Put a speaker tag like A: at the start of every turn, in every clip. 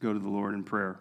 A: go to the Lord in prayer.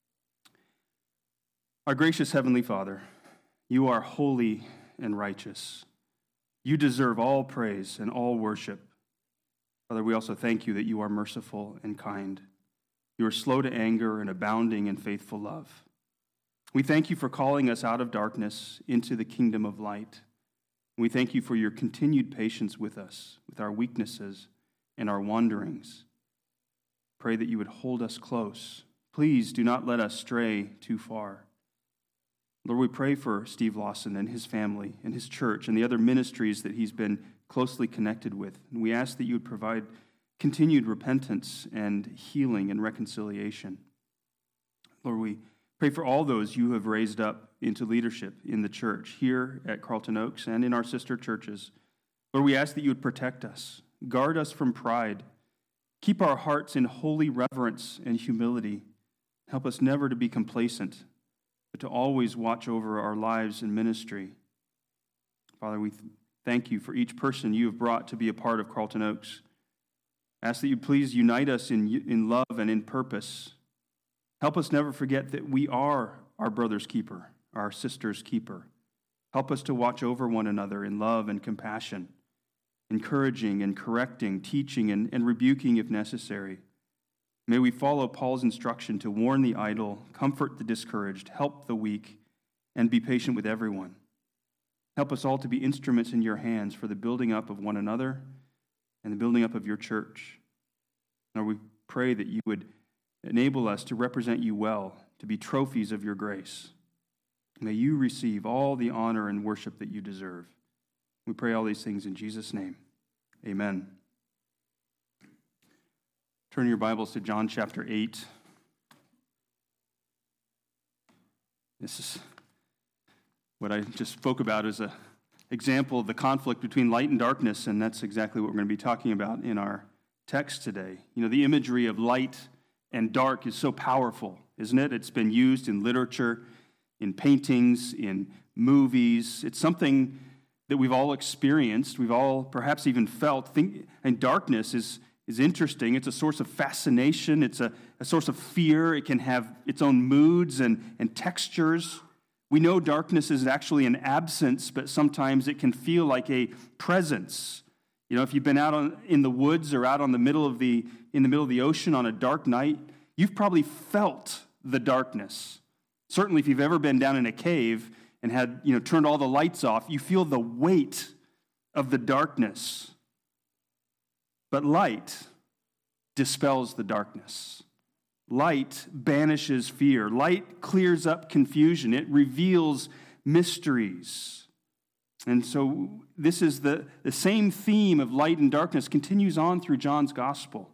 A: Our gracious Heavenly Father, you are holy and righteous. You deserve all praise and all worship. Father, we also thank you that you are merciful and kind. You are slow to anger and abounding in faithful love. We thank you for calling us out of darkness into the kingdom of light. We thank you for your continued patience with us, with our weaknesses and our wanderings. Pray that you would hold us close. Please do not let us stray too far. Lord, we pray for Steve Lawson and his family and his church and the other ministries that he's been closely connected with. And we ask that you would provide continued repentance and healing and reconciliation. Lord, we pray for all those you have raised up into leadership in the church here at Carlton Oaks and in our sister churches. Lord, we ask that you would protect us, guard us from pride, keep our hearts in holy reverence and humility. Help us never to be complacent, but to always watch over our lives and ministry. Father, we thank you for each person you have brought to be a part of Carlton Oaks. Ask that you please unite us in love and in purpose. Help us never forget that we are our brother's keeper, our sister's keeper. Help us to watch over one another in love and compassion, encouraging and correcting, teaching and rebuking if necessary. May we follow Paul's instruction to warn the idle, comfort the discouraged, help the weak, and be patient with everyone. Help us all to be instruments in your hands for the building up of one another and the building up of your church. Lord, we pray that you would enable us to represent you well, to be trophies of your grace. May you receive all the honor and worship that you deserve. We pray all these things in Jesus' name. Amen. Turn your Bibles to John chapter 8. This is what I just spoke about as an example of the conflict between light and darkness, and that's exactly what we're going to be talking about in our text today. You know, the imagery of light and dark is so powerful, isn't it? It's been used in literature, in paintings, in movies. It's something that we've all experienced, we've all perhaps even felt. And darkness is interesting. It's a source of fascination. It's a source of fear. It can have its own moods and textures. We know darkness is actually an absence, but sometimes it can feel like a presence. You know, if you've been out in the woods or out in the middle of the ocean on a dark night, you've probably felt the darkness. Certainly, if you've ever been down in a cave and had, turned all the lights off, you feel the weight of the darkness. But light dispels the darkness. Light banishes fear. Light clears up confusion. It reveals mysteries. And so this is the same theme of light and darkness continues on through John's gospel.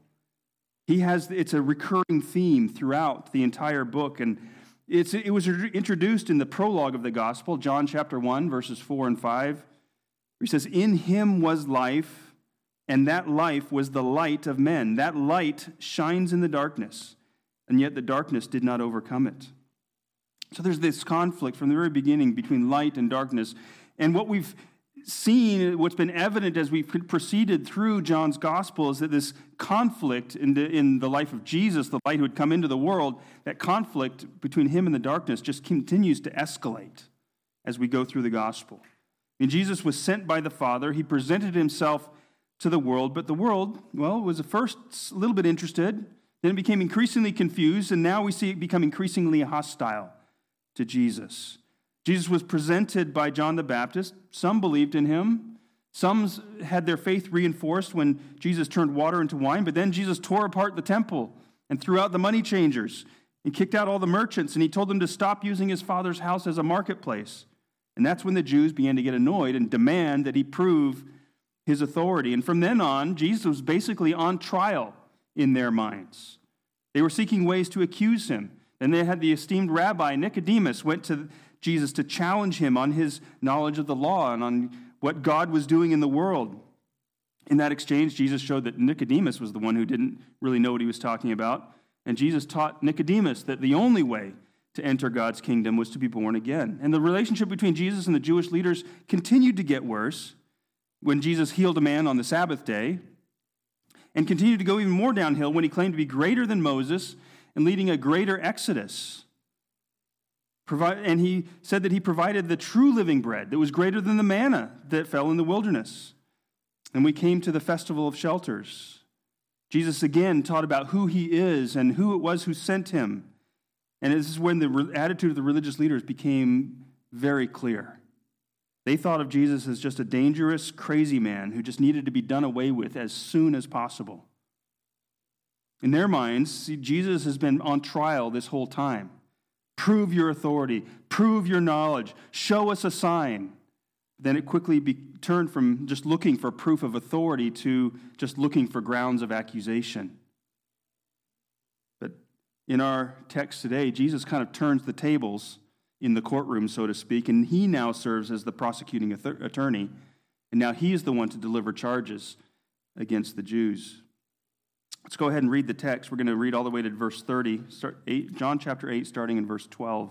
A: It's a recurring theme throughout the entire book, and it was introduced in the prologue of the gospel, John chapter 1, verses 4 and 5, where he says, "In him was life, and that life was the light of men. That light shines in the darkness, and yet the darkness did not overcome it." So there's this conflict from the very beginning between light and darkness. And what we've seen, what's been evident as we've proceeded through John's gospel is that this conflict in the life of Jesus, the light who had come into the world, that conflict between him and the darkness just continues to escalate as we go through the gospel. Jesus was sent by the Father. He presented himself to the world, but the world, was at first a little bit interested, then it became increasingly confused, and now we see it become increasingly hostile to Jesus. Jesus was presented by John the Baptist. Some believed in him. Some had their faith reinforced when Jesus turned water into wine, but then Jesus tore apart the temple and threw out the money changers and kicked out all the merchants, and he told them to stop using his Father's house as a marketplace. And that's when the Jews began to get annoyed and demand that he prove his authority. And from then on, Jesus was basically on trial in their minds. They were seeking ways to accuse him. And they had the esteemed rabbi Nicodemus went to Jesus to challenge him on his knowledge of the law and on what God was doing in the world. In that exchange, Jesus showed that Nicodemus was the one who didn't really know what he was talking about. And Jesus taught Nicodemus that the only way to enter God's kingdom was to be born again. And the relationship between Jesus and the Jewish leaders continued to get worse when Jesus healed a man on the Sabbath day, and continued to go even more downhill when he claimed to be greater than Moses and leading a greater exodus. And he said that he provided the true living bread that was greater than the manna that fell in the wilderness. And we came to the Festival of Shelters. Jesus again taught about who he is and who it was who sent him. And this is when the attitude of the religious leaders became very clear. They thought of Jesus as just a dangerous, crazy man who just needed to be done away with as soon as possible. In their minds, see, Jesus has been on trial this whole time. Prove your authority. Prove your knowledge. Show us a sign. Then it quickly turned from just looking for proof of authority to just looking for grounds of accusation. But in our text today, Jesus kind of turns the tables in the courtroom, so to speak, and he now serves as the prosecuting attorney, and now he is the one to deliver charges against the Jews. Let's go ahead and read the text. We're going to read all the way to verse 30, John chapter 8, starting in verse 12.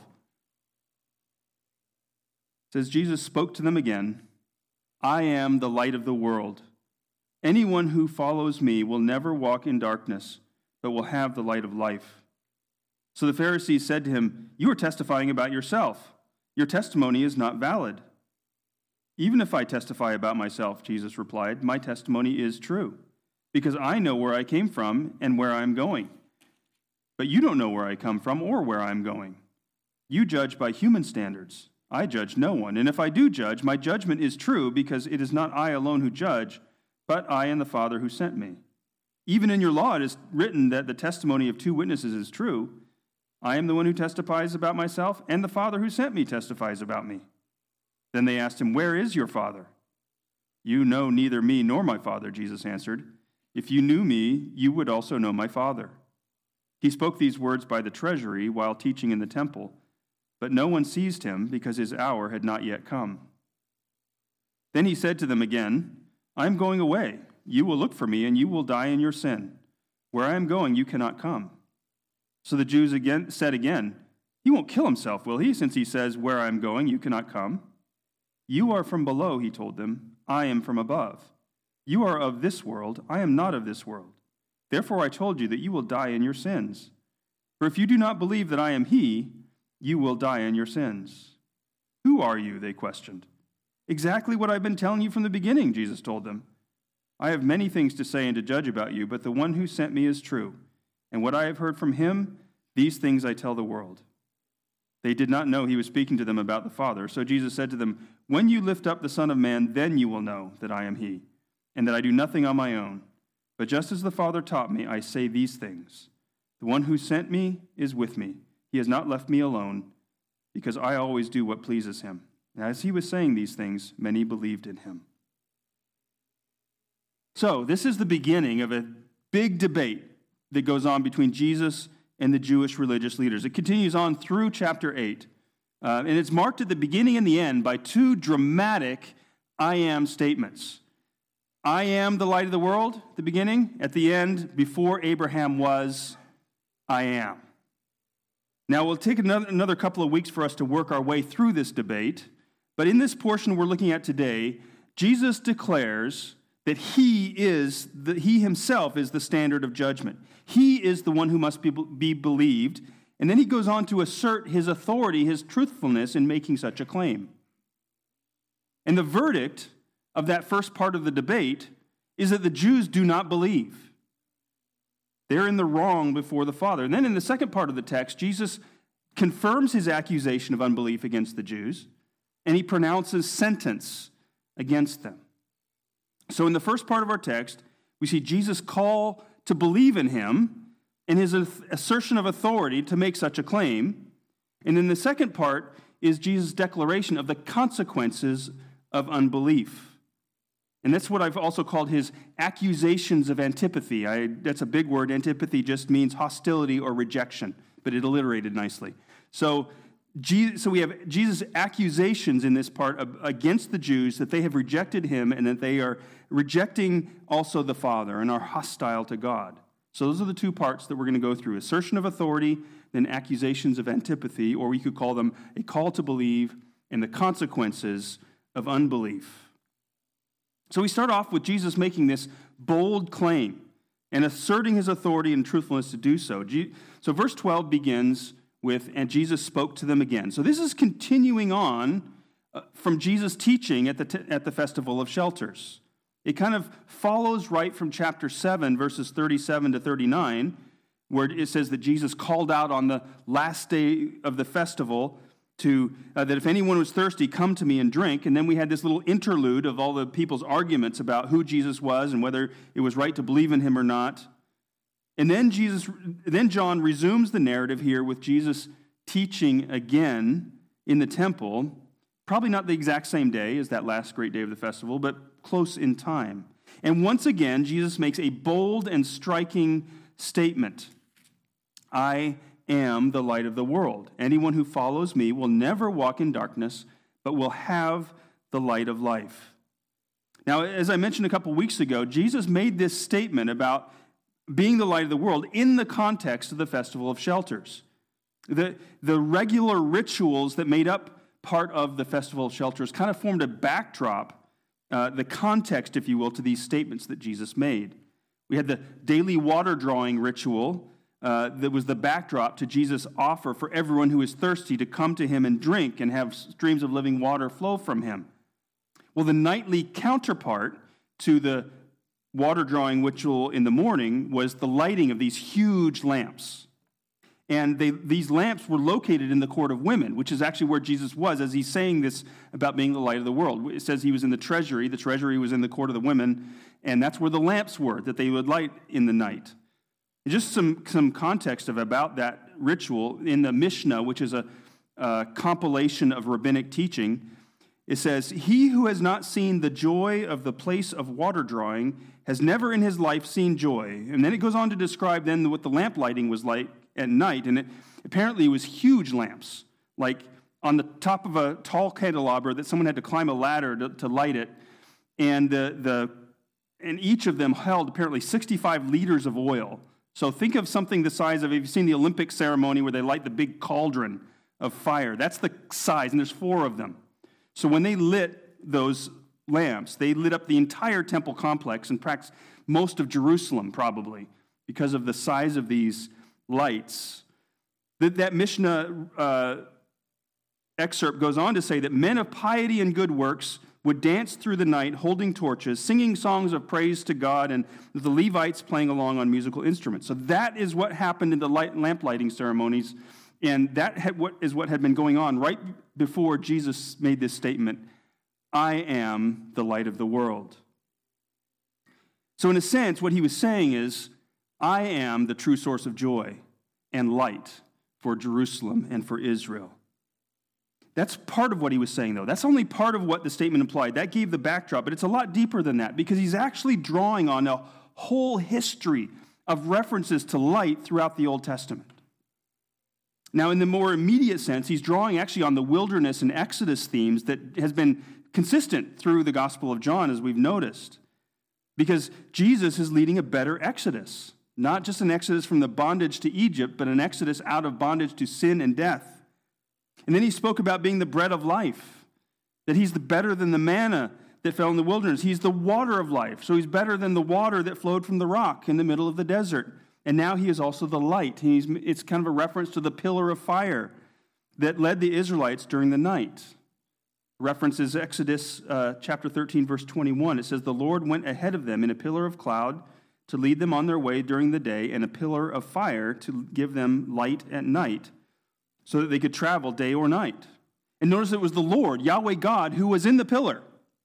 A: It says, Jesus spoke to them again, I am the light of the world. Anyone who follows me will never walk in darkness, but will have the light of life. So the Pharisees said to him, you are testifying about yourself. Your testimony is not valid. Even if I testify about myself, Jesus replied, my testimony is true, because I know where I came from and where I am going. But you don't know where I come from or where I am going. You judge by human standards. I judge no one. And if I do judge, my judgment is true, because it is not I alone who judge, but I and the Father who sent me. Even in your law it is written that the testimony of 2 witnesses is true. I am the one who testifies about myself, and the Father who sent me testifies about me. Then they asked him, where is your Father? You know neither me nor my Father, Jesus answered. If you knew me, you would also know my Father. He spoke these words by the treasury while teaching in the temple, but no one seized him because his hour had not yet come. Then he said to them again, I am going away. You will look for me, and you will die in your sin. Where I am going, you cannot come. So the Jews said again, he won't kill himself, will he, since he says, where I am going, you cannot come? You are from below, he told them. I am from above. You are of this world. I am not of this world. Therefore I told you that you will die in your sins. For if you do not believe that I am he, you will die in your sins. Who are you? They questioned. Exactly what I've been telling you from the beginning, Jesus told them. I have many things to say and to judge about you, but the one who sent me is true. And what I have heard from him, these things I tell the world. They did not know he was speaking to them about the Father. So Jesus said to them, when you lift up the Son of Man, then you will know that I am he, and that I do nothing on my own. But just as the Father taught me, I say these things. The one who sent me is with me. He has not left me alone, because I always do what pleases him. And as he was saying these things, many believed in him. So this is the beginning of a big debate that goes on between Jesus and the Jewish religious leaders. It continues on through chapter 8. And it's marked at the beginning and the end by 2 dramatic I am statements. I am the light of the world, at the beginning. At the end, before Abraham was, I am. Now, it will take another couple of weeks for us to work our way through this debate. But in this portion we're looking at today, Jesus declares that he himself is the standard of judgment. He is the one who must be believed. And then he goes on to assert his authority, his truthfulness in making such a claim. And the verdict of that first part of the debate is that the Jews do not believe. They're in the wrong before the Father. And then in the second part of the text, Jesus confirms his accusation of unbelief against the Jews, and he pronounces sentence against them. So in the first part of our text, we see Jesus' call to believe in him and his assertion of authority to make such a claim. And in the second part is Jesus' declaration of the consequences of unbelief. And that's what I've also called his accusations of antipathy. That's a big word. Antipathy just means hostility or rejection, but it alliterated nicely. So we have Jesus' accusations in this part against the Jews that they have rejected him and that they are rejecting also the Father and are hostile to God. So those are the 2 parts that we're going to go through. Assertion of authority, then accusations of antipathy, or we could call them a call to believe, and the consequences of unbelief. So we start off with Jesus making this bold claim. and asserting his authority and truthfulness to do so. So verse 12 begins with, and Jesus spoke to them again. So this is continuing on from Jesus' teaching at the Festival of Shelters. It kind of follows right from chapter 7, verses 37 to 39, where it says that Jesus called out on the last day of the festival that if anyone was thirsty, come to me and drink. And then we had this little interlude of all the people's arguments about who Jesus was and whether it was right to believe in him or not. And then John resumes the narrative here with Jesus teaching again in the temple, probably not the exact same day as that last great day of the festival, but close in time. And once again, Jesus makes a bold and striking statement. I am the light of the world. Anyone who follows me will never walk in darkness, but will have the light of life. Now, as I mentioned a couple weeks ago, Jesus made this statement about being the light of the world in the context of the Festival of Shelters. The regular rituals that made up part of the Festival of Shelters kind of formed a backdrop, the context, if you will, to these statements that Jesus made. We had the daily water drawing ritual that was the backdrop to Jesus' offer for everyone who is thirsty to come to him and drink and have streams of living water flow from him. Well, the nightly counterpart to the water drawing ritual in the morning was the lighting of these huge lamps. And these lamps were located in the court of women, which is actually where Jesus was as he's saying this about being the light of the world. It says he was in the treasury. The treasury was in the court of the women, and that's where the lamps were that they would light in the night. Just some context about that ritual in the Mishnah, which is a compilation of rabbinic teaching. It says, he who has not seen the joy of the place of water drawing has never in his life seen joy. And then it goes on to describe then what the lamp lighting was like at night. And apparently it was huge lamps, like on the top of a tall candelabra that someone had to climb a ladder to light it. And and each of them held apparently 65 liters of oil. So think of something the size of, if you've seen the Olympic ceremony where they light the big cauldron of fire, that's the size, and there's 4 of them. So when they lit those lamps, they lit up the entire temple complex and perhaps most of Jerusalem probably because of the size of these lights. That Mishnah excerpt goes on to say that men of piety and good works would dance through the night holding torches, singing songs of praise to God, and the Levites playing along on musical instruments. So that is what happened in the lamp lighting ceremonies, and that is what had been going on right before Jesus made this statement, I am the light of the world. So in a sense, what he was saying is, I am the true source of joy and light for Jerusalem and for Israel. That's part of what he was saying, though. That's only part of what the statement implied. That gave the backdrop, but it's a lot deeper than that because he's actually drawing on a whole history of references to light throughout the Old Testament. Now, in the more immediate sense, he's drawing actually on the wilderness and Exodus themes that has been consistent through the Gospel of John, as we've noticed, because Jesus is leading a better Exodus, not just an Exodus from the bondage to Egypt, but an Exodus out of bondage to sin and death. And then he spoke about being the bread of life, that he's better than the manna that fell in the wilderness. He's the water of life, so he's better than the water that flowed from the rock in the middle of the desert. And now he is also the light. It's kind of a reference to the pillar of fire that led the Israelites during the night. References Exodus chapter 13, verse 21. It says, the Lord went ahead of them in a pillar of cloud to lead them on their way during the day, and a pillar of fire to give them light at night, so that they could travel day or night. And notice it was the Lord, Yahweh God, who was in the pillar.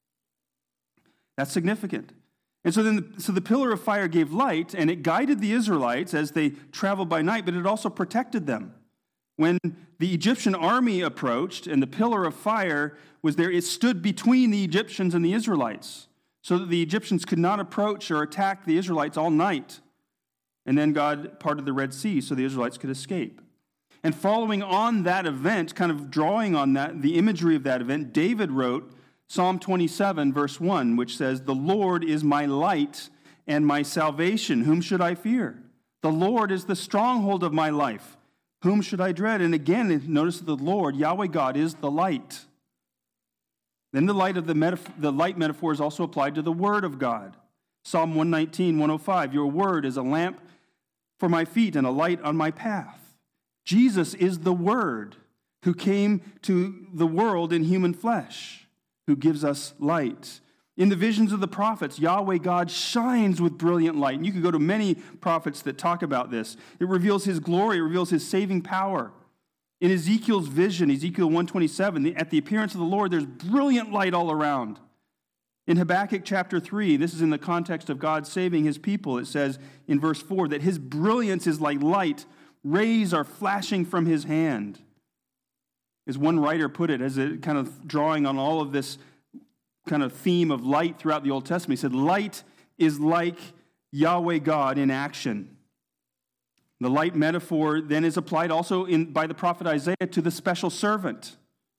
A: That's significant. And so the pillar of fire gave light, and it guided the Israelites as they traveled by night, but it also protected them. When the Egyptian army approached and the pillar of fire was there, it stood between the Egyptians and the Israelites so that the Egyptians could not approach or attack the Israelites all night. And then God parted the Red Sea so the Israelites could escape. And following on that event, kind of drawing on that, the imagery of that event, David wrote Psalm 27, verse 1, which says, the Lord is my light and my salvation. Whom should I fear? The Lord is the stronghold of my life. Whom should I dread? And again, notice that the Lord, Yahweh God, is the light. Then the light metaphor is also applied to the Word of God. Psalm 119, 105, your word is a lamp for my feet and a light on my path. Jesus is the Word who came to the world in human flesh, who gives us light. In the visions of the prophets, Yahweh God shines with brilliant light. And you could go to many prophets that talk about this. It reveals his glory, it reveals his saving power. In Ezekiel's vision, Ezekiel 127, at the appearance of the Lord, there's brilliant light all around. In Habakkuk chapter 3, this is in the context of God saving his people, it says in verse 4 that his brilliance is like light, rays are flashing from his hand. As one writer put it, as a kind of drawing on all of this kind of theme of light throughout the Old Testament, he said, light is like Yahweh God in action. The light metaphor then is applied also by the prophet Isaiah to the special servant,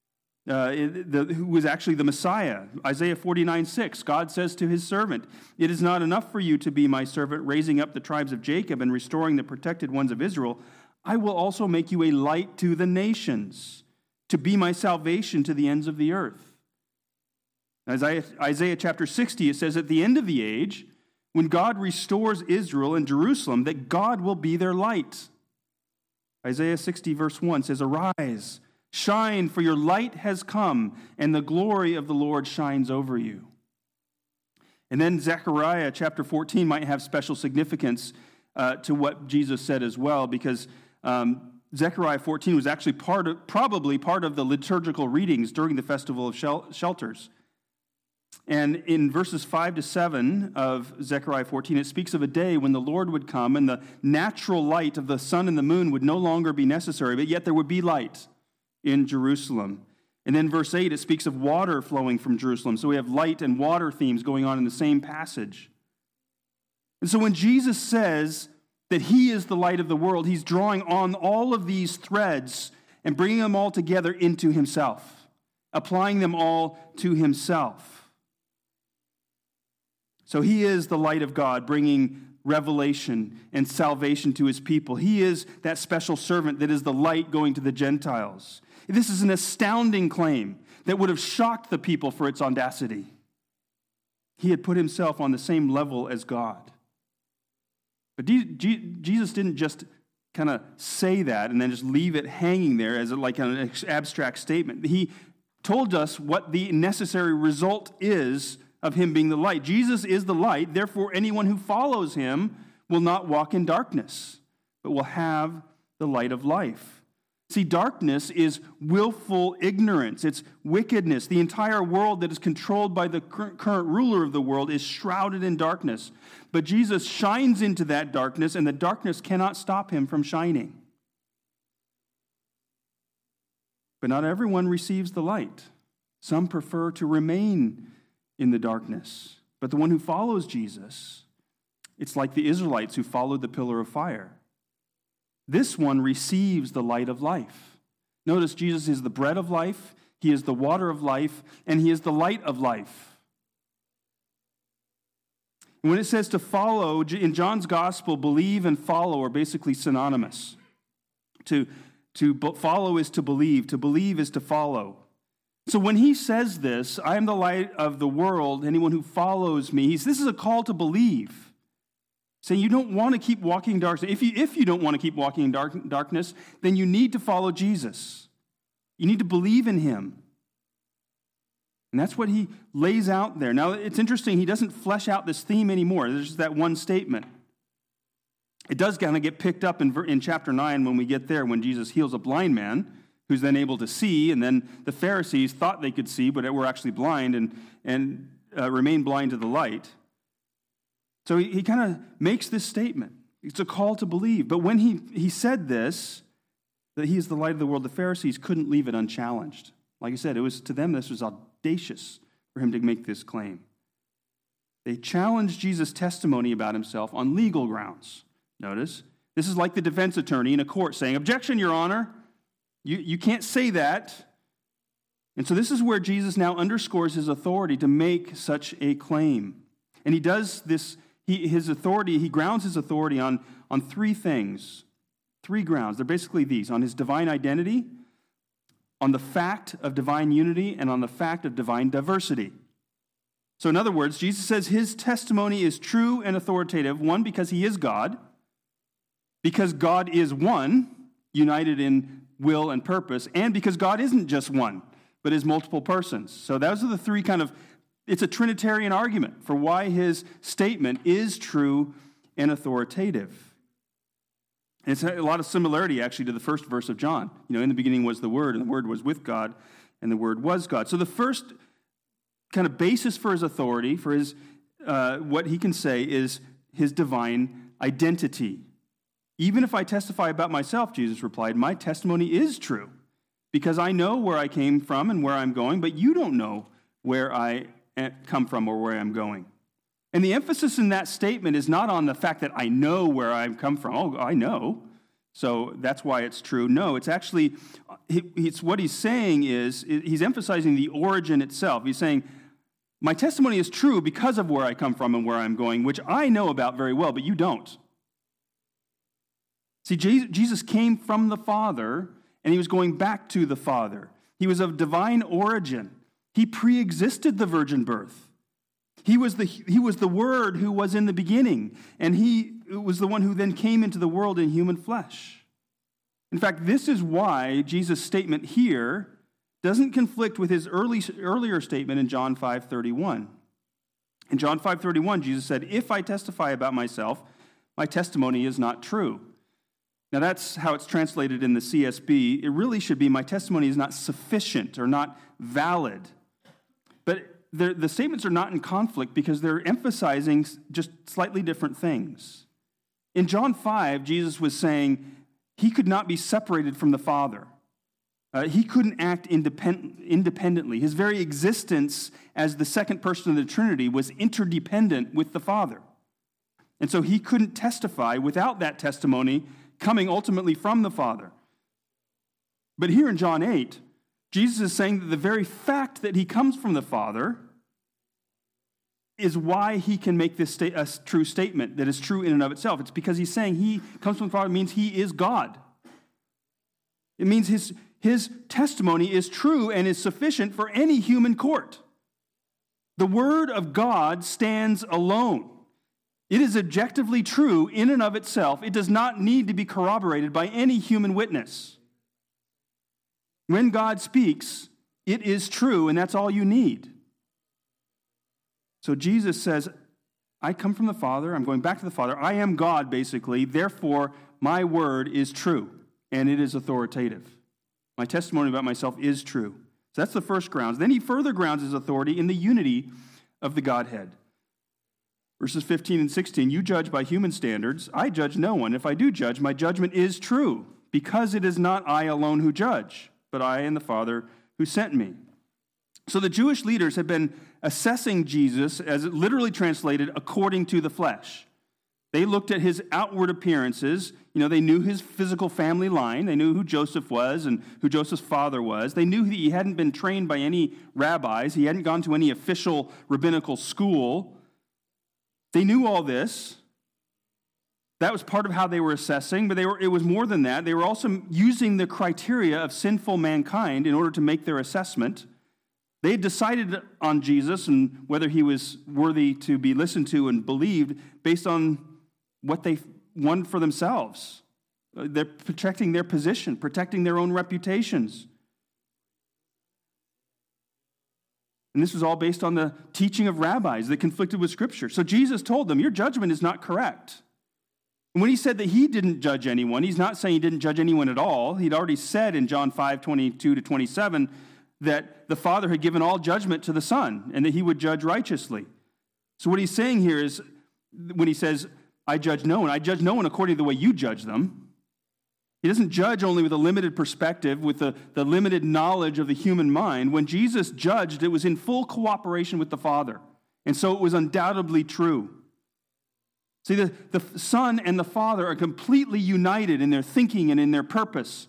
A: who was actually the Messiah. Isaiah 49:6, God says to his servant, it is not enough for you to be my servant, raising up the tribes of Jacob and restoring the protected ones of Israel. I will also make you a light to the nations, to be my salvation to the ends of the earth. Isaiah chapter 60, it says, at the end of the age, when God restores Israel and Jerusalem, that God will be their light. Isaiah 60 verse 1 says, arise, shine, for your light has come, and the glory of the Lord shines over you. And then Zechariah chapter 14 might have special significance to what Jesus said as well, because Zechariah 14 was actually probably part of the liturgical readings during the Festival of Shelters. And in verses 5 to 7 of Zechariah 14, it speaks of a day when the Lord would come and the natural light of the sun and the moon would no longer be necessary, but yet there would be light in Jerusalem. And then verse 8, it speaks of water flowing from Jerusalem. So we have light and water themes going on in the same passage. And so when Jesus says that he is the light of the world, he's drawing on all of these threads and bringing them all together into himself, applying them all to himself. So he is the light of God, bringing revelation and salvation to his people. He is that special servant that is the light going to the Gentiles. This is an astounding claim that would have shocked the people for its audacity. He had put himself on the same level as God. But Jesus didn't just kind of say that and then just leave it hanging there as like an abstract statement. He told us what the necessary result is of him being the light. Jesus is the light, therefore anyone who follows him will not walk in darkness, but will have the light of life. See, darkness is willful ignorance. It's wickedness. The entire world that is controlled by the current ruler of the world is shrouded in darkness. But Jesus shines into that darkness, and the darkness cannot stop him from shining. But not everyone receives the light. Some prefer to remain in the darkness. But the one who follows Jesus, it's like the Israelites who followed the pillar of fire. This one receives the light of life. Notice Jesus is the bread of life, he is the water of life, and he is the light of life. And when it says to follow, in John's gospel, believe and follow are basically synonymous. To follow is to believe is to follow. So when he says this, I am the light of the world, anyone who follows me, this is a call to believe. Saying you don't want to keep walking in darkness. If you don't want to keep walking in darkness, then you need to follow Jesus. You need to believe in him. And that's what he lays out there. Now, it's interesting, he doesn't flesh out this theme anymore. There's just that one statement. It does kind of get picked up in chapter 9 when we get there, when Jesus heals a blind man, who's then able to see, and then the Pharisees thought they could see, but were actually blind and remained blind to the light. So he kind of makes this statement. It's a call to believe. But when he said this, that he is the light of the world, the Pharisees couldn't leave it unchallenged. Like I said, it was to them, this was audacious for him to make this claim. They challenged Jesus' testimony about himself on legal grounds. Notice, this is like the defense attorney in a court saying, objection, Your Honor. You can't say that. And so this is where Jesus now underscores his authority to make such a claim. And he does this, he grounds his authority on three things, three grounds. They're basically these: on his divine identity, on the fact of divine unity, and on the fact of divine diversity. So in other words, Jesus says his testimony is true and authoritative, one, because he is God, because God is one, united in will and purpose, and because God isn't just one, but is multiple persons. So those are the three it's a Trinitarian argument for why his statement is true and authoritative. And it's a lot of similarity, actually, to the first verse of John. In the beginning was the Word, and the Word was with God, and the Word was God. So the first kind of basis for his authority, for his what he can say, is his divine identity. Even if I testify about myself, Jesus replied, my testimony is true, because I know where I came from and where I'm going, but you don't know where I come from or where I'm going. And the emphasis in that statement is not on the fact that I know where I've come from. Oh, I know, so that's why it's true. No, it's actually, what he's saying is, he's emphasizing the origin itself. He's saying, my testimony is true because of where I come from and where I'm going, which I know about very well, but you don't. See, Jesus came from the Father, and he was going back to the Father. He was of divine origin. He pre-existed the virgin birth. He was the Word who was in the beginning, and he was the one who then came into the world in human flesh. In fact, this is why Jesus' statement here doesn't conflict with his earlier statement in John 5:31. In John 5:31, Jesus said, if I testify about myself, my testimony is not true. Now, that's how it's translated in the CSB. It really should be, my testimony is not sufficient or not valid. But the statements are not in conflict because they're emphasizing just slightly different things. In John 5, Jesus was saying he could not be separated from the Father. He couldn't act independently. His very existence as the second person of the Trinity was interdependent with the Father. And so he couldn't testify without that testimony coming ultimately from the Father. But here in John 8, Jesus is saying that the very fact that he comes from the Father is why he can make this a true statement that is true in and of itself. It's because he's saying he comes from the Father means he is God. It means his testimony is true and is sufficient for any human court. The Word of God stands alone. It is objectively true in and of itself. It does not need to be corroborated by any human witness. When God speaks, it is true, and that's all you need. So Jesus says, I come from the Father, I'm going back to the Father, I am God, basically, therefore my word is true, and it is authoritative. My testimony about myself is true. So that's the first grounds. Then he further grounds his authority in the unity of the Godhead. Verses 15 and 16, you judge by human standards. I judge no one. If I do judge, my judgment is true, because it is not I alone who judge, but I and the Father who sent me. So the Jewish leaders had been assessing Jesus, as it literally translated, according to the flesh. They looked at his outward appearances. They knew his physical family line. They knew who Joseph was and who Joseph's father was. They knew that he hadn't been trained by any rabbis. He hadn't gone to any official rabbinical school. They knew all this. That was part of how they were assessing, but it was more than that. They were also using the criteria of sinful mankind in order to make their assessment. They had decided on Jesus and whether he was worthy to be listened to and believed based on what they wanted for themselves. They're protecting their position, protecting their own reputations. And this was all based on the teaching of rabbis that conflicted with Scripture. So Jesus told them, your judgment is not correct. And when he said that he didn't judge anyone, he's not saying he didn't judge anyone at all. He'd already said in John 5:22-27 that the Father had given all judgment to the Son and that he would judge righteously. So what he's saying here is, when he says, I judge no one according to the way you judge them. He doesn't judge only with a limited perspective, with the limited knowledge of the human mind. When Jesus judged, it was in full cooperation with the Father. And so it was undoubtedly true. See, the Son and the Father are completely united in their thinking and in their purpose.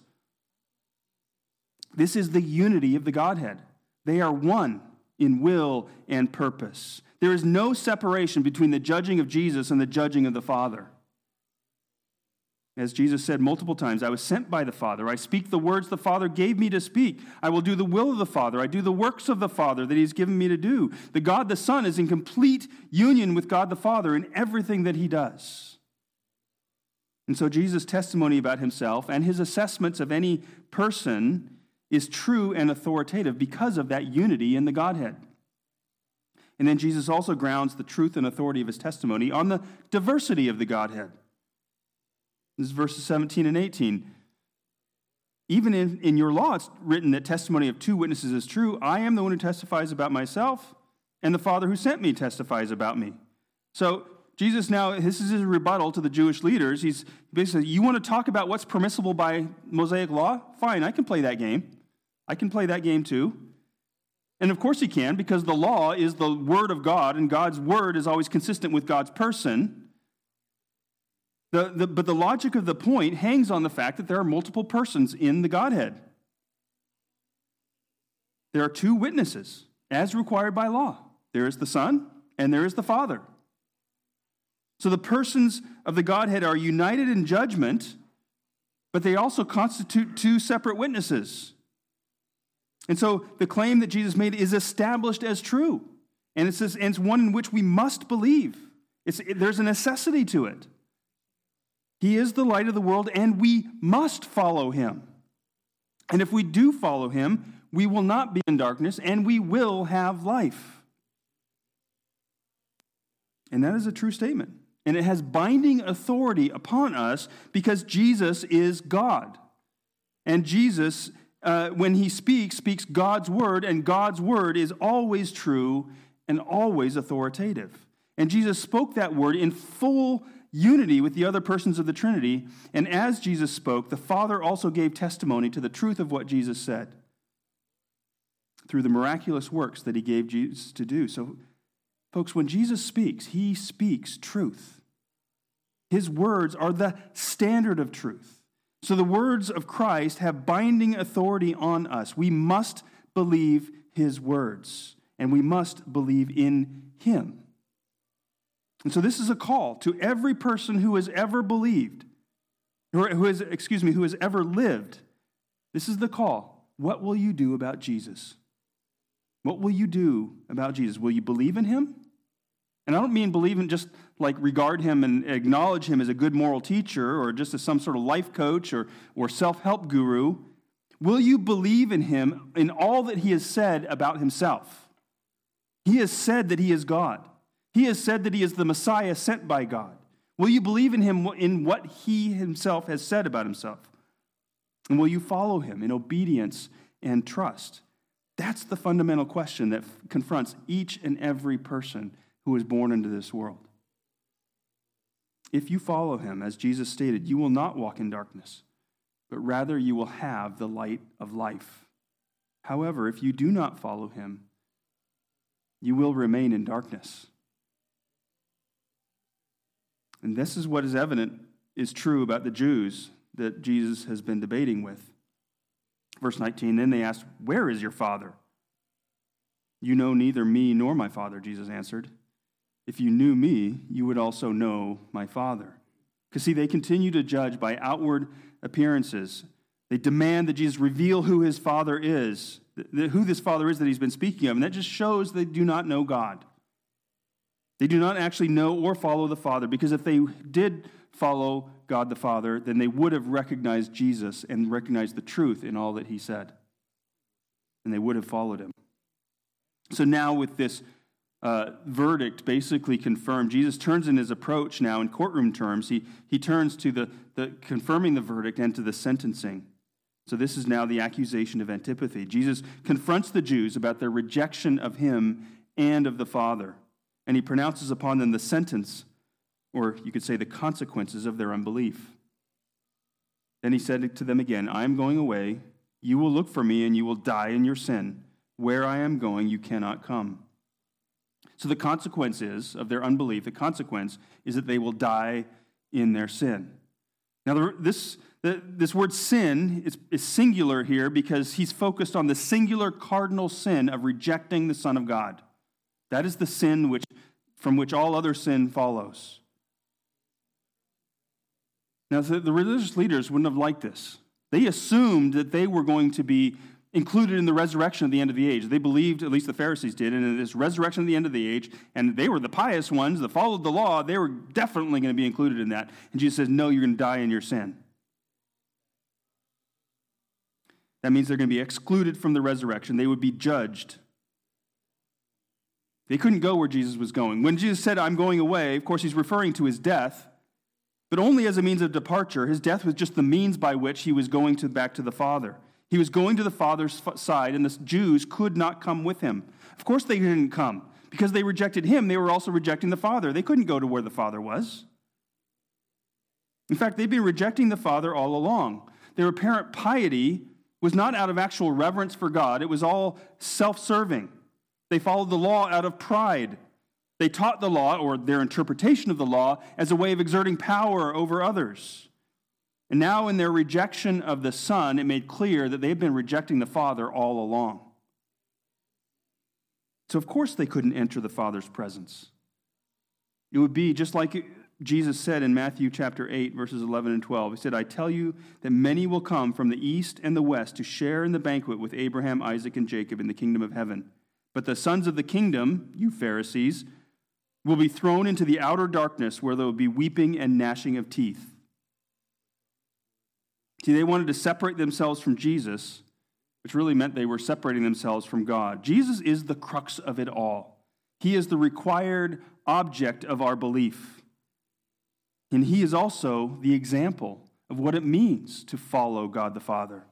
A: This is the unity of the Godhead. They are one in will and purpose. There is no separation between the judging of Jesus and the judging of the Father. As Jesus said multiple times, I was sent by the Father. I speak the words the Father gave me to speak. I will do the will of the Father. I do the works of the Father that he's given me to do. The God the Son is in complete union with God the Father in everything that he does. And so Jesus' testimony about himself and his assessments of any person is true and authoritative because of that unity in the Godhead. And then Jesus also grounds the truth and authority of his testimony on the diversity of the Godhead. This is verses 17 and 18. Even in your law, it's written that testimony of two witnesses is true. I am the one who testifies about myself, and the Father who sent me testifies about me. So Jesus now, this is his rebuttal to the Jewish leaders. He's basically, you want to talk about what's permissible by Mosaic law? Fine, I can play that game. I can play that game too. And of course he can, because the law is the word of God, and God's word is always consistent with God's person. But the logic of the point hangs on the fact that there are multiple persons in the Godhead. There are two witnesses, as required by law. There is the Son, and there is the Father. So the persons of the Godhead are united in judgment, but they also constitute two separate witnesses. And so the claim that Jesus made is established as true, and it's one in which we must believe. There's a necessity to it. He is the light of the world, and we must follow him. And if we do follow him, we will not be in darkness, and we will have life. And that is a true statement. And it has binding authority upon us because Jesus is God. And Jesus, when he speaks God's word, and God's word is always true and always authoritative. And Jesus spoke that word in full unity with the other persons of the Trinity, and as Jesus spoke, the Father also gave testimony to the truth of what Jesus said through the miraculous works that he gave Jesus to do. So, folks, when Jesus speaks, he speaks truth. His words are the standard of truth. So the words of Christ have binding authority on us. We must believe his words, and we must believe in him. And so this is a call to every person who has ever believed, who has ever lived. This is the call. What will you do about Jesus? What will you do about Jesus? Will you believe in him? And I don't mean believe in just like regard him and acknowledge him as a good moral teacher or just as some sort of life coach or self-help guru. Will you believe in him in all that he has said about himself? He has said that he is God. He has said that he is the Messiah sent by God. Will you believe in him in what he himself has said about himself? And will you follow him in obedience and trust? That's the fundamental question that confronts each and every person who is born into this world. If you follow him, as Jesus stated, you will not walk in darkness, but rather you will have the light of life. However, if you do not follow him, you will remain in darkness. And this is what is evident is true about the Jews that Jesus has been debating with. Verse 19, then they asked, where is your father? You know neither me nor my Father, Jesus answered. If you knew me, you would also know my Father. Because see, they continue to judge by outward appearances. They demand that Jesus reveal who his Father is, who this Father is that he's been speaking of. And that just shows they do not know God. They do not actually know or follow the Father, because if they did follow God the Father, then they would have recognized Jesus and recognized the truth in all that he said. And they would have followed him. So now with this verdict basically confirmed, Jesus turns in his approach now in courtroom terms. He turns to the confirming the verdict and to the sentencing. So this is now the accusation of antipathy. Jesus confronts the Jews about their rejection of him and of the Father. And he pronounces upon them the sentence, or you could say the consequences of their unbelief. Then he said to them again, I am going away. You will look for me, and you will die in your sin. Where I am going, you cannot come. So the consequence is, of their unbelief, the consequence is that they will die in their sin. Now, this word sin is singular here because he's focused on the singular cardinal sin of rejecting the Son of God. That is the sin from which all other sin follows. Now, the religious leaders wouldn't have liked this. They assumed that they were going to be included in the resurrection at the end of the age. They believed, at least the Pharisees did, in this resurrection at the end of the age, and they were the pious ones that followed the law. They were definitely going to be included in that. And Jesus says, no, you're going to die in your sin. That means they're going to be excluded from the resurrection. They would be judged. They couldn't go where Jesus was going. When Jesus said, I'm going away, of course, he's referring to his death, but only as a means of departure. His death was just the means by which he was going back to the Father. He was going to the Father's side, and the Jews could not come with him. Of course they didn't come. Because they rejected him, they were also rejecting the Father. They couldn't go to where the Father was. In fact, they'd been rejecting the Father all along. Their apparent piety was not out of actual reverence for God. It was all self-serving. They followed the law out of pride. They taught the law, or their interpretation of the law, as a way of exerting power over others. And now in their rejection of the Son, it made clear that they had been rejecting the Father all along. So of course they couldn't enter the Father's presence. It would be just like Jesus said in Matthew chapter 8, verses 11 and 12. He said, I tell you that many will come from the east and the west to share in the banquet with Abraham, Isaac, and Jacob in the kingdom of heaven. But the sons of the kingdom, you Pharisees, will be thrown into the outer darkness where there will be weeping and gnashing of teeth. See, they wanted to separate themselves from Jesus, which really meant they were separating themselves from God. Jesus is the crux of it all. He is the required object of our belief. And he is also the example of what it means to follow God the Father.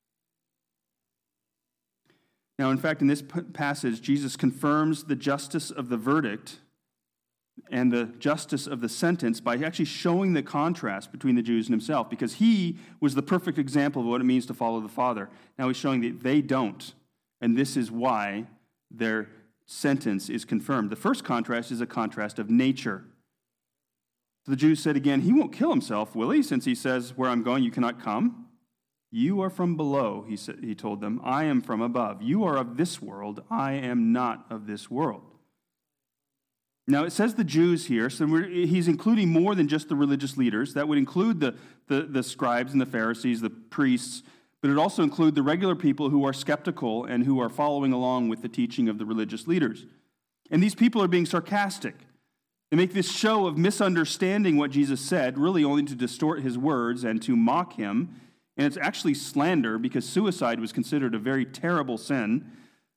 A: Now, in fact, in this passage, Jesus confirms the justice of the verdict and the justice of the sentence by actually showing the contrast between the Jews and himself, because he was the perfect example of what it means to follow the Father. Now he's showing that they don't, and this is why their sentence is confirmed. The first contrast is a contrast of nature. The Jews said again, he won't kill himself, will he, since he says, where I'm going, you cannot come? You are from below, he told them. I am from above. You are of this world. I am not of this world. Now, it says the Jews here, so he's including more than just the religious leaders. That would include the scribes and the Pharisees, the priests, but it also include the regular people who are skeptical and who are following along with the teaching of the religious leaders. And these people are being sarcastic. They make this show of misunderstanding what Jesus said, really only to distort his words and to mock him. And it's actually slander, because suicide was considered a very terrible sin.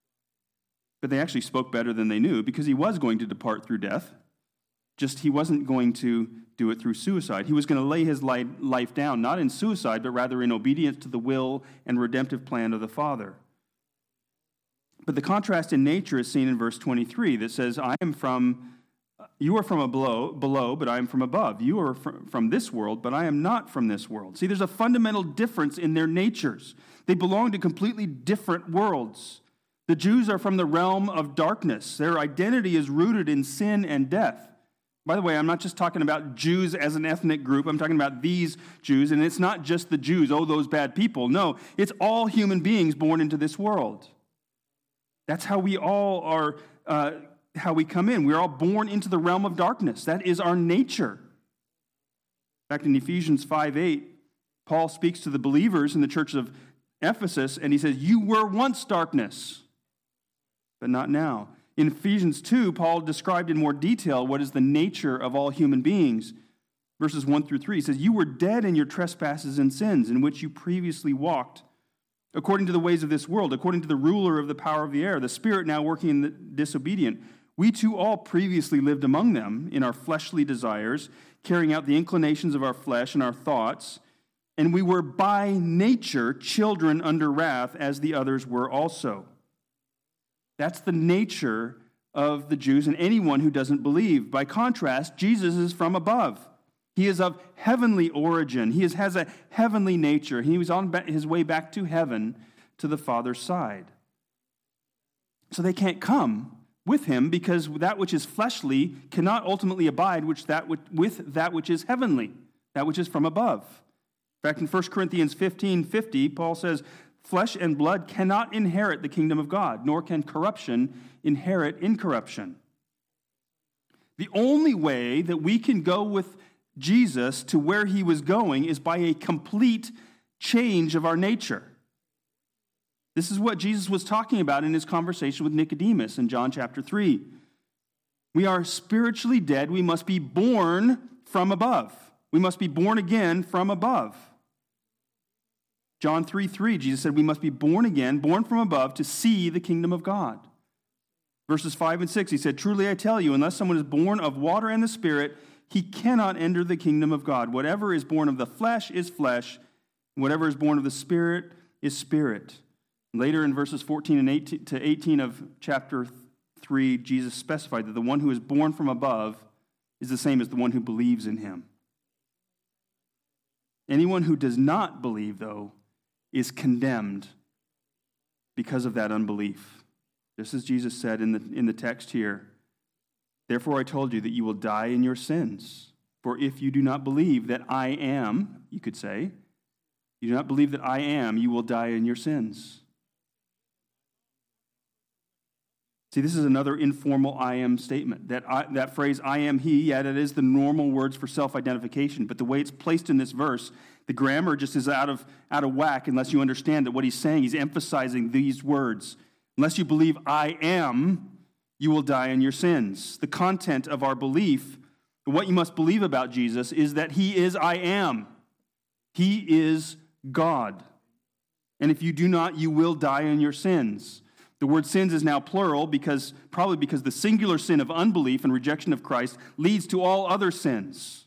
A: But they actually spoke better than they knew, because he was going to depart through death. Just he wasn't going to do it through suicide. He was going to lay his life down, not in suicide, but rather in obedience to the will and redemptive plan of the Father. But the contrast in nature is seen in verse 23 that says, you are from below, but I am from above. You are from this world, but I am not from this world. See, there's a fundamental difference in their natures. They belong to completely different worlds. The Jews are from the realm of darkness. Their identity is rooted in sin and death. By the way, I'm not just talking about Jews as an ethnic group. I'm talking about these Jews, and it's not just the Jews, those bad people. No, it's all human beings born into this world. That's how we all are, how we come in. We're all born into the realm of darkness. That is our nature. In fact, in Ephesians 5:8, Paul speaks to the believers in the church of Ephesus, and he says, you were once darkness, but not now. In Ephesians 2, Paul described in more detail what is the nature of all human beings. Verses 1 through 3, he says, you were dead in your trespasses and sins in which you previously walked, according to the ways of this world, according to the ruler of the power of the air, the spirit now working in the disobedient. We too all previously lived among them in our fleshly desires, carrying out the inclinations of our flesh and our thoughts, and we were by nature children under wrath, as the others were also. That's the nature of the Jews and anyone who doesn't believe. By contrast, Jesus is from above. He is of heavenly origin. He has a heavenly nature. He was on his way back to heaven, to the Father's side. So they can't come with him, because that which is fleshly cannot ultimately abide with that which is heavenly, that which is from above. In fact, in 1 Corinthians 15:50, Paul says, flesh and blood cannot inherit the kingdom of God, nor can corruption inherit incorruption. The only way that we can go with Jesus to where he was going is by a complete change of our nature. This is what Jesus was talking about in his conversation with Nicodemus in John chapter 3. We are spiritually dead. We must be born from above. We must be born again from above. John 3:3, Jesus said we must be born again, born from above, to see the kingdom of God. Verses 5 and 6, he said, truly I tell you, unless someone is born of water and the Spirit, he cannot enter the kingdom of God. Whatever is born of the flesh is flesh. Whatever is born of the Spirit is spirit. Later in verses 14 and 18 to 18 of chapter 3, Jesus specified that the one who is born from above is the same as the one who believes in him. Anyone who does not believe, though, is condemned because of that unbelief. Just as Jesus said in the text here, therefore I told you that you will die in your sins. For if you do not believe that I am, you could say, you do not believe that I am, you will die in your sins. See, this is another informal I am statement. That phrase, I am he, yeah, that is the normal words for self-identification. But the way it's placed in this verse, the grammar just is out of whack unless you understand that what he's saying, he's emphasizing these words. Unless you believe I am, you will die in your sins. The content of our belief, what you must believe about Jesus, is that he is I am. He is God. And if you do not, you will die in your sins. The word sins is now plural probably because the singular sin of unbelief and rejection of Christ leads to all other sins.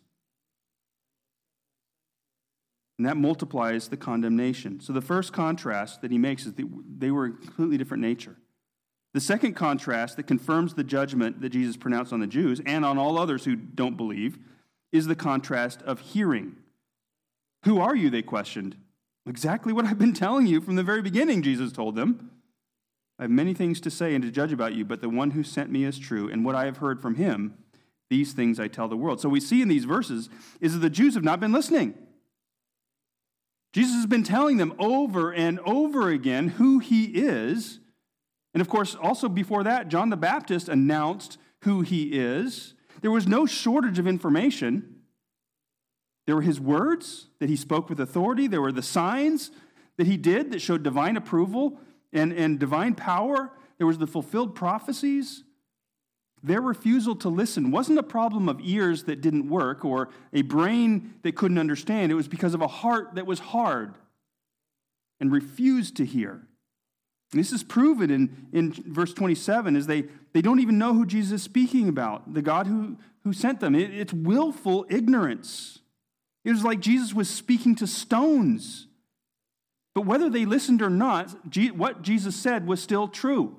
A: And that multiplies the condemnation. So the first contrast that he makes is that they were a completely different nature. The second contrast that confirms the judgment that Jesus pronounced on the Jews and on all others who don't believe is the contrast of hearing. Who are you, they questioned. Exactly what I've been telling you from the very beginning, Jesus told them. I have many things to say and to judge about you, but the one who sent me is true, and what I have heard from him, these things I tell the world. So we see in these verses is that the Jews have not been listening. Jesus has been telling them over and over again who he is. And of course, also before that, John the Baptist announced who he is. There was no shortage of information. There were his words that he spoke with authority. There were the signs that he did that showed divine approval and divine power. There was the fulfilled prophecies. Their refusal to listen wasn't a problem of ears that didn't work or a brain that couldn't understand. It was because of a heart that was hard and refused to hear. And this is proven in verse 27 as they don't even know who Jesus is speaking about, the God who sent them. It's willful ignorance. It was like Jesus was speaking to stones. But whether they listened or not, what Jesus said was still true.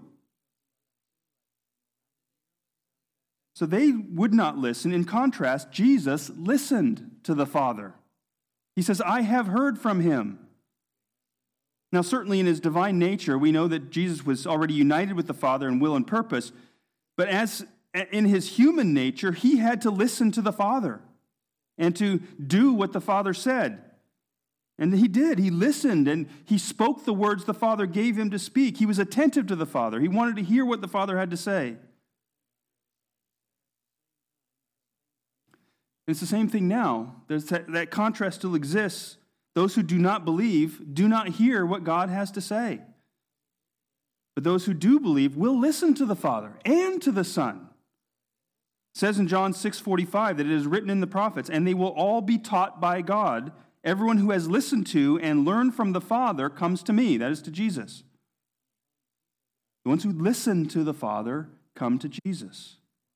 A: So they would not listen. In contrast, Jesus listened to the Father. He says, I have heard from him. Now, certainly in his divine nature, we know that Jesus was already united with the Father in will and purpose. But as in his human nature, he had to listen to the Father and to do what the Father said. And he did. He listened and he spoke the words the Father gave him to speak. He was attentive to the Father. He wanted to hear what the Father had to say. It's the same thing now. There's that contrast still exists. Those who do not believe do not hear what God has to say. But those who do believe will listen to the Father and to the Son. It says in John 6:45 that it is written in the prophets, and they will all be taught by God. Everyone who has listened to and learned from the Father comes to me. That is to Jesus. The ones who listen to the Father come to Jesus.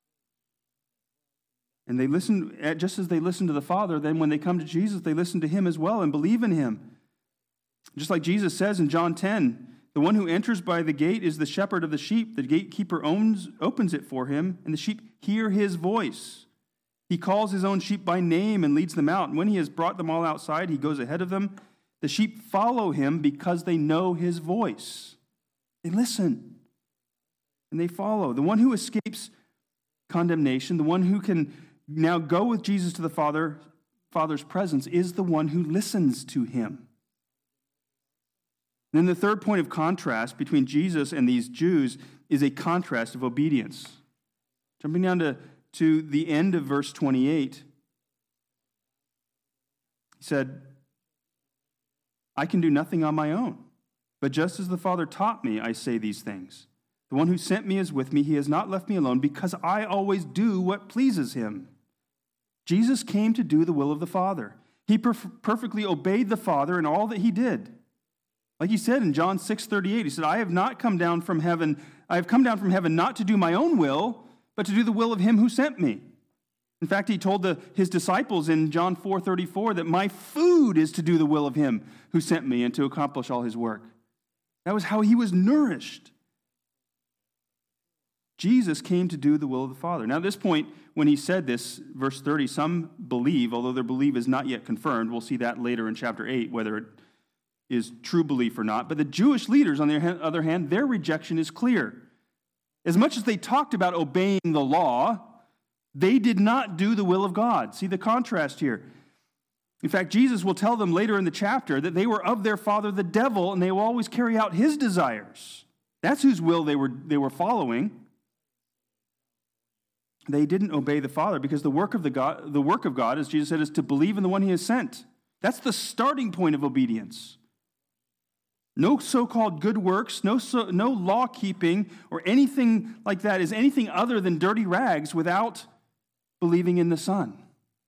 A: And they listen, just as they listen to the Father, then when they come to Jesus, they listen to him as well and believe in him. Just like Jesus says in John 10, the one who enters by the gate is the shepherd of the sheep. The gatekeeper opens it for him, and the sheep hear his voice. He calls his own sheep by name and leads them out. And when he has brought them all outside, he goes ahead of them. The sheep follow him because they know his voice. They listen, and they follow. The one who escapes condemnation, the one who can now go with Jesus to the Father's presence, is the one who listens to him. And then the third point of contrast between Jesus and these Jews is a contrast of obedience. Jumping down to the end of verse 28, He said, I can do nothing on my own, but just as the Father taught me, I say these things. The one who sent me is with me. He has not left me alone because I always do what pleases him. Jesus came to do the will of the Father. He perfectly obeyed the Father in all that he did. Like he said in John 6:38, he said, I have come down from heaven not to do my own will, but to do the will of him who sent me. In fact, he told his disciples in John 4:34 that my food is to do the will of him who sent me and to accomplish all his work. That was how he was nourished. Jesus came to do the will of the Father. Now, at this point, when he said this, verse 30, some believe, although their belief is not yet confirmed. We'll see that later in chapter 8, whether it is true belief or not. But the Jewish leaders, on the other hand, their rejection is clear. As much as they talked about obeying the law, they did not do the will of God. See the contrast here. In fact, Jesus will tell them later in the chapter that they were of their father, the devil, and they will always carry out his desires. That's whose will they were following. They didn't obey the Father because the work of God, as Jesus said, is to believe in the one he has sent. That's the starting point of obedience. No so-called good works, no law-keeping or anything like that is anything other than dirty rags without believing in the Son.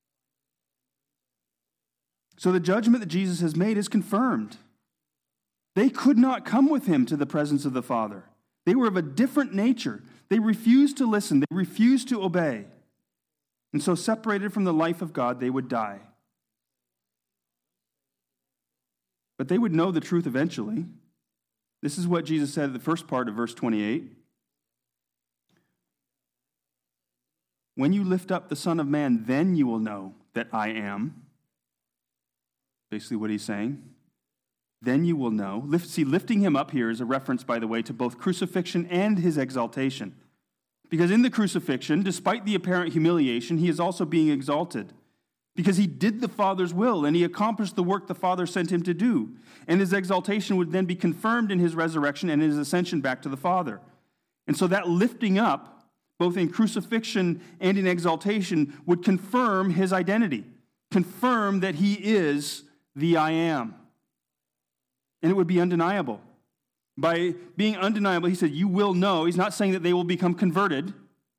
A: So the judgment that Jesus has made is confirmed. They could not come with him to the presence of the Father. They were of a different nature. They refused to listen. They refused to obey. And so separated from the life of God, they would die. But they would know the truth eventually. This is what Jesus said at the first part of verse 28. When you lift up the Son of Man, then you will know that I am. Basically what he's saying. Then you will know. Lifting him up here is a reference, by the way, to both crucifixion and his exaltation. Because in the crucifixion, despite the apparent humiliation, he is also being exalted. Because he did the Father's will, and he accomplished the work the Father sent him to do. And his exaltation would then be confirmed in his resurrection and his ascension back to the Father. And so that lifting up, both in crucifixion and in exaltation, would confirm his identity. Confirm that he is the I am. And it would be undeniable. By being undeniable, he said, you will know. He's not saying that they will become converted.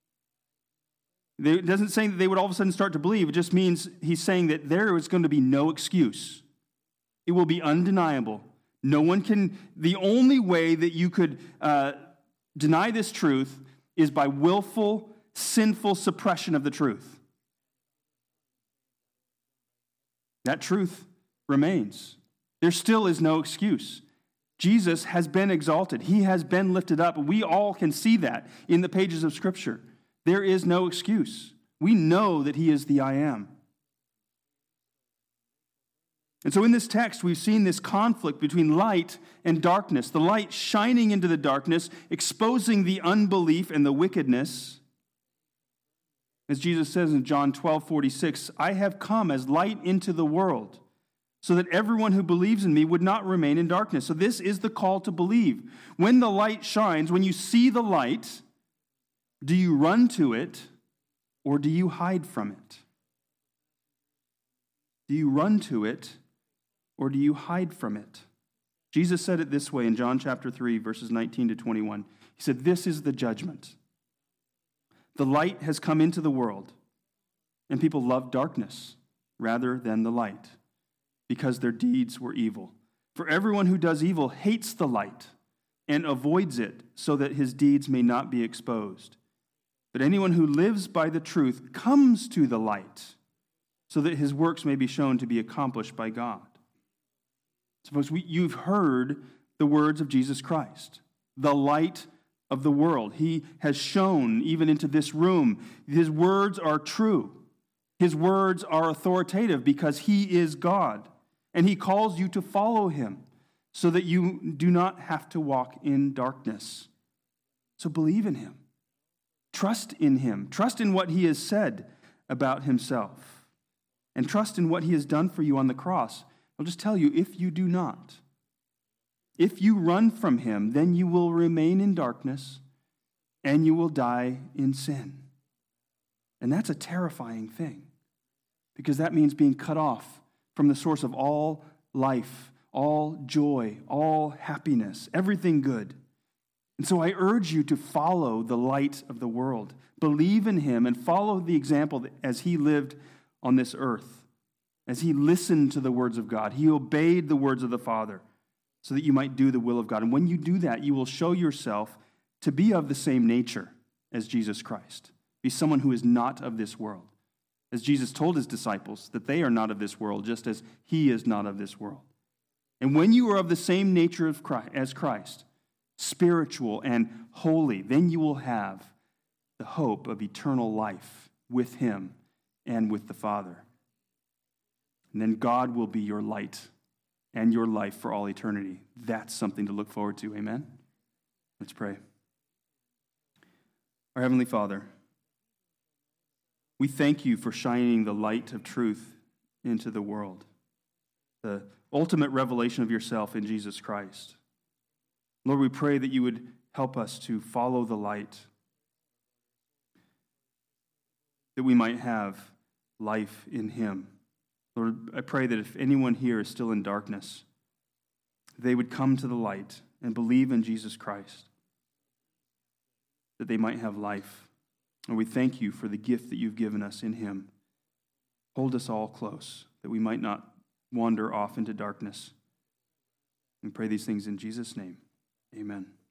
A: It doesn't say that they would all of a sudden start to believe. It just means he's saying that there is going to be no excuse. It will be undeniable. No one can, the only way that you could deny this truth is by willful, sinful suppression of the truth. That truth remains. There still is no excuse. Jesus has been exalted. He has been lifted up. We all can see that in the pages of Scripture. There is no excuse. We know that he is the I am. And so in this text, we've seen this conflict between light and darkness. The light shining into the darkness, exposing the unbelief and the wickedness. As Jesus says in John 12:46, I have come as light into the world, so that everyone who believes in me would not remain in darkness. So this is the call to believe. When the light shines, when you see the light, do you run to it or do you hide from it? Do you run to it or do you hide from it? Jesus said it this way in John chapter 3, verses 19 to 21. He said, this is the judgment. The light has come into the world, and people love darkness rather than the light, because their deeds were evil. For everyone who does evil hates the light and avoids it, so that his deeds may not be exposed. But anyone who lives by the truth comes to the light, so that his works may be shown to be accomplished by God. Suppose you've heard the words of Jesus Christ, the light of the world. He has shown even into this room. His words are true. His words are authoritative because he is God. And he calls you to follow him so that you do not have to walk in darkness. So believe in him. Trust in him. Trust in what he has said about himself. And trust in what he has done for you on the cross. I'll just tell you, if you do not, if you run from him, then you will remain in darkness and you will die in sin. And that's a terrifying thing, because that means being cut off from the source of all life, all joy, all happiness, everything good. And so I urge you to follow the light of the world. Believe in him and follow the example as he lived on this earth, as he listened to the words of God. He obeyed the words of the Father so that you might do the will of God. And when you do that, you will show yourself to be of the same nature as Jesus Christ. Be someone who is not of this world. As Jesus told his disciples that they are not of this world, just as he is not of this world. And when you are of the same nature as Christ, spiritual and holy, then you will have the hope of eternal life with him and with the Father. And then God will be your light and your life for all eternity. That's something to look forward to. Amen? Let's pray. Our Heavenly Father, we thank you for shining the light of truth into the world, the ultimate revelation of yourself in Jesus Christ. Lord, we pray that you would help us to follow the light, that we might have life in him. Lord, I pray that if anyone here is still in darkness, they would come to the light and believe in Jesus Christ, that they might have life. And we thank you for the gift that you've given us in him. Hold us all close, that we might not wander off into darkness. We pray these things in Jesus' name. Amen.